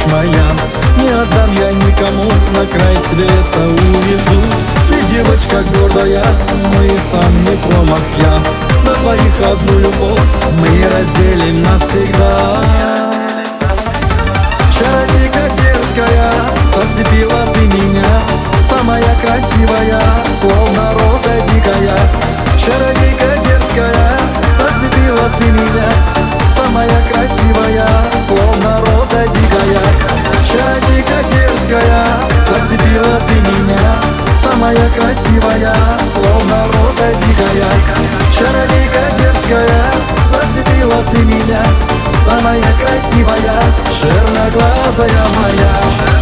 моя. Не отдам я никому, на край света увезу. Ты девочка гордая, ну и сам не промах я. На двоих одну любовь мы разделим навсегда. Чародейка дерзкая, зацепила ты меня. Самая красивая, словно роза дикая. Чародейка дерзкая, зацепила ты меня. Самая красивая, словно роза дикая. Чародейка дерзкая, зацепила ты меня. Самая красивая, словно роза дикая. Чародейка дерзкая, зацепила ты меня. Самая красивая, черноглазая моя.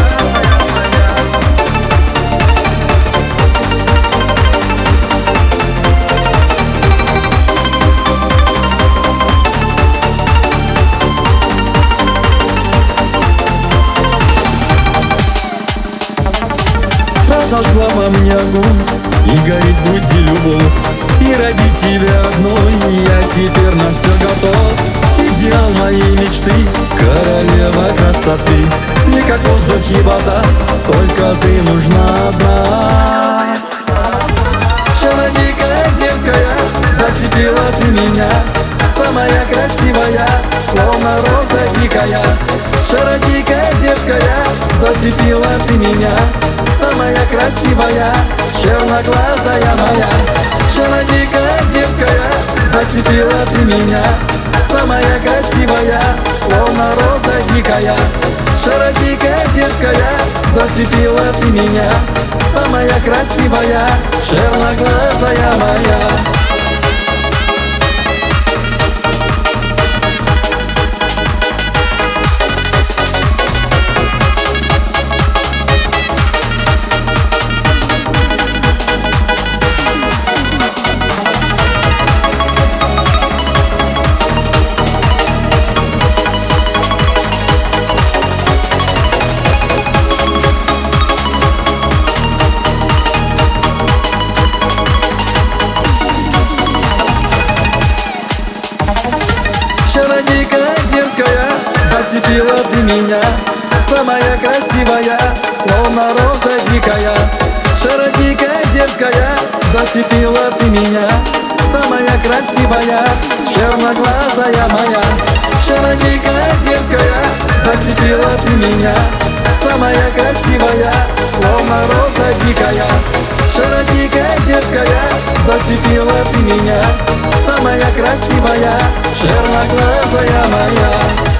Зажгла во мне огонь, и горит в груди любовь. И ради тебя одной я теперь на все готов. Идеал моей мечты, королева красоты. Не как воздух и вода, только ты нужна одна. Чародейка дерзкая, зацепила ты меня. Самая красивая, словно роза дикая. Чародейка дерзкая, зацепила ты меня. Самая красивая, черноглазая моя. Чародейка дерзкая, зацепила ты меня. Самая красивая, словно роза дикая. Чародейка дерзкая, зацепила ты меня. Самая красивая, черноглазая моя. Чародейка дерзкая, зацепила ты меня. Самая красивая, словно роза дикая. Чародейка дерзкая, зацепила ты меня. Самая красивая, черноглазая моя. Чародейка дерзкая, зацепила ты меня. Самая красивая, словно роза дикая. Чародейка дерзкая, зацепила ты меня. Самая красивая, черноглазая моя.